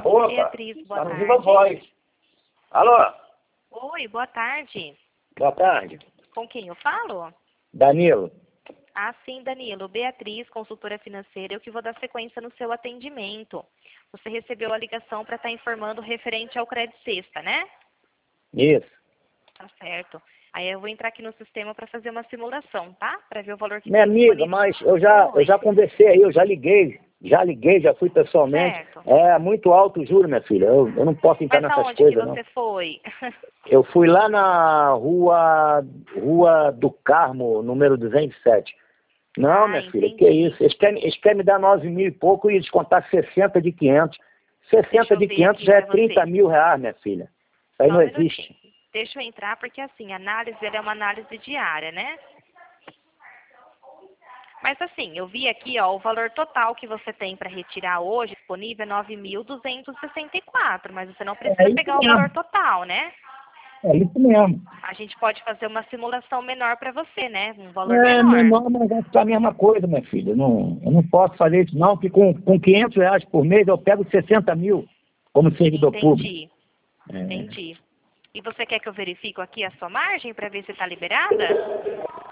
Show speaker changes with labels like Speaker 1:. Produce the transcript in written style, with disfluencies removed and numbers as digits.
Speaker 1: Opa,
Speaker 2: Beatriz, boa
Speaker 1: tá no
Speaker 2: tarde.
Speaker 1: Viva Voz. Alô,
Speaker 2: Oi, boa tarde.
Speaker 1: boa tarde.
Speaker 2: Com quem eu falo?
Speaker 1: Danilo.
Speaker 2: Ah, sim, Danilo. Beatriz, consultora financeira, eu que vou dar sequência no seu atendimento. Você recebeu a ligação para estar informando referente ao Crédito Sexta, né?
Speaker 1: Isso.
Speaker 2: Tá certo. Aí eu vou entrar aqui no sistema para fazer uma simulação, tá? Para ver o valor que
Speaker 1: Minha
Speaker 2: tem
Speaker 1: amiga,
Speaker 2: disponível.
Speaker 1: mas eu já conversei aí, eu já liguei, já fui pessoalmente.
Speaker 2: Certo.
Speaker 1: É muito alto o juro, minha filha. Eu não posso entrar
Speaker 2: Mas
Speaker 1: nessas
Speaker 2: aonde que
Speaker 1: coisas, não.
Speaker 2: você foi?
Speaker 1: Eu fui lá na Rua do Carmo, número 207. Não,
Speaker 2: Ah,
Speaker 1: minha filha, que
Speaker 2: entendi.
Speaker 1: isso? Eles querem me dar 9 mil e pouco e descontar 60 de 500.
Speaker 2: Deixa
Speaker 1: 60
Speaker 2: eu
Speaker 1: de
Speaker 2: ver
Speaker 1: 500
Speaker 2: aqui
Speaker 1: já é
Speaker 2: para
Speaker 1: 30
Speaker 2: você.
Speaker 1: mil reais, minha filha. Isso aí
Speaker 2: Só
Speaker 1: não
Speaker 2: um
Speaker 1: existe.
Speaker 2: minutinho. Deixa eu entrar porque assim, a análise ela é uma análise diária, né? Mas assim, eu vi aqui, ó, o valor total que você tem para retirar hoje disponível é 9.264, mas você não
Speaker 1: É
Speaker 2: precisa
Speaker 1: isso
Speaker 2: pegar o valor
Speaker 1: mesmo.
Speaker 2: total, né?
Speaker 1: É isso mesmo.
Speaker 2: A gente pode fazer uma simulação menor para você, né? Um valor
Speaker 1: É
Speaker 2: menor.
Speaker 1: menor, mas vai ficar a mesma coisa, minha filha. Eu não posso fazer isso não, porque com 500 reais por mês eu pego 60 mil como servidor público.
Speaker 2: Entendi,
Speaker 1: É.
Speaker 2: entendi. E você quer que eu verifique aqui a sua margem para ver se está liberada?